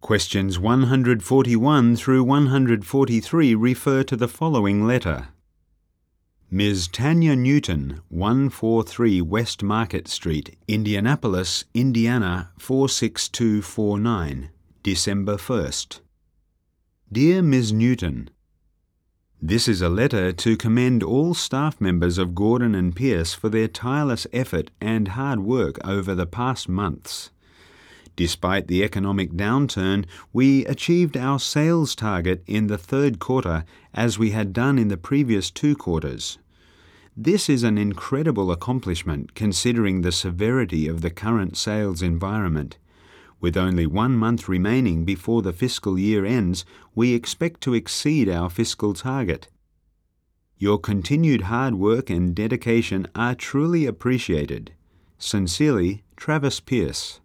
Questions 141 through 143 refer to the following letter. Ms. Tanya Newton, 143 West Market Street, Indianapolis, Indiana 46249, December 1st. Dear Ms. Newton, this is a letter to commend all staff members of Gordon & Pierce for their tireless effort and hard work over the past months. Despite the economic downturn, we achieved our sales target in the third quarter as we had done in the previous 2 quarters. This is an incredible accomplishment considering the severity of the current sales environment. With only 1 month remaining before the fiscal year ends, we expect to exceed our fiscal target. Your continued hard work and dedication are truly appreciated. Sincerely, Travis Pierce.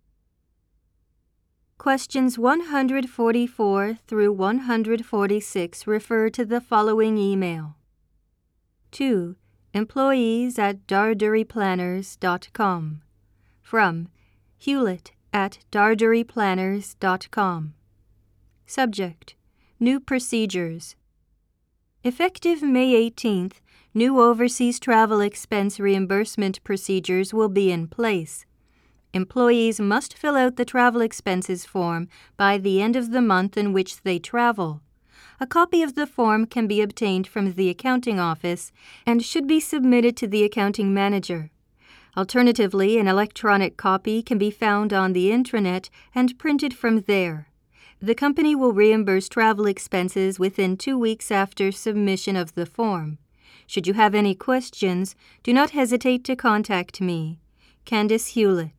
Questions 144 through 146 refer to the following email. 2. employees@darduryplanners.com. From hewlett@darduryplanners.com. Subject: New procedures. Effective May 18th, new overseas travel expense reimbursement procedures will be in place. Employees must fill out the travel expenses form by the end of the month in which they travel. A copy of the form can be obtained from the accounting office and should be submitted to the accounting manager. Alternatively, an electronic copy can be found on the intranet and printed from there. The company will reimburse travel expenses within 2 weeks after submission of the form. Should you have any questions, do not hesitate to contact me. Candace Hewlett.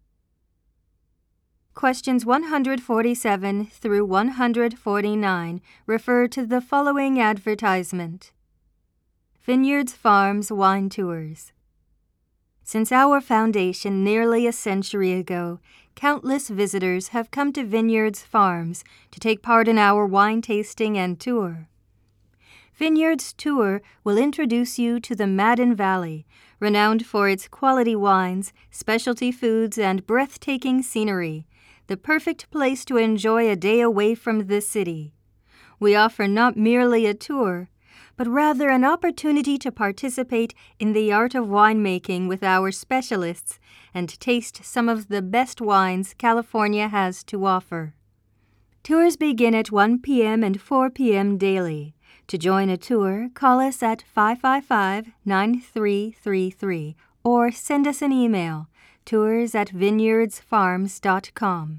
Questions 147 through 149 refer to the following advertisement. Vineyards Farms Wine Tours. Since our foundation nearly a century ago, countless visitors have come to Vineyards Farms to take part in our wine tasting and tour. Vineyards Tour will introduce you to the Madden Valley, renowned for its quality wines, specialty foods, and breathtaking scenery, the perfect place to enjoy a day away from the city. We offer not merely a tour, but rather an opportunity to participate in the art of winemaking with our specialists and taste some of the best wines California has to offer. Tours begin at 1 p.m. and 4 p.m. daily. To join a tour, call us at 555-9333 or send us an email, tours@vineyardsfarms.com.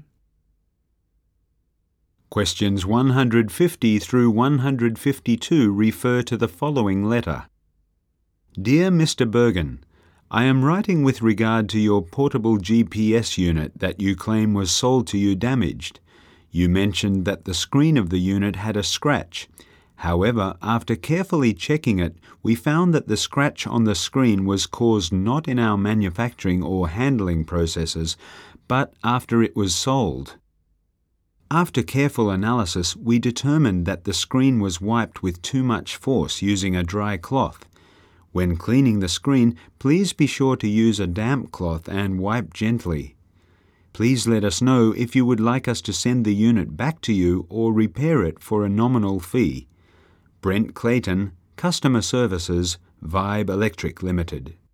Questions 150 through 152 refer to the following letter. Dear Mr. Bergen, I am writing with regard to your portable GPS unit that you claim was sold to you damaged. You mentioned that the screen of the unit had a scratch. However, after carefully checking it, we found that the scratch on the screen was caused not in our manufacturing or handling processes, but after it was sold. After careful analysis, we determined that the screen was wiped with too much force using a dry cloth. When cleaning the screen, please be sure to use a damp cloth and wipe gently. Please let us know if you would like us to send the unit back to you or repair it for a nominal fee. Brent Clayton, Customer Services, Vibe Electric Limited.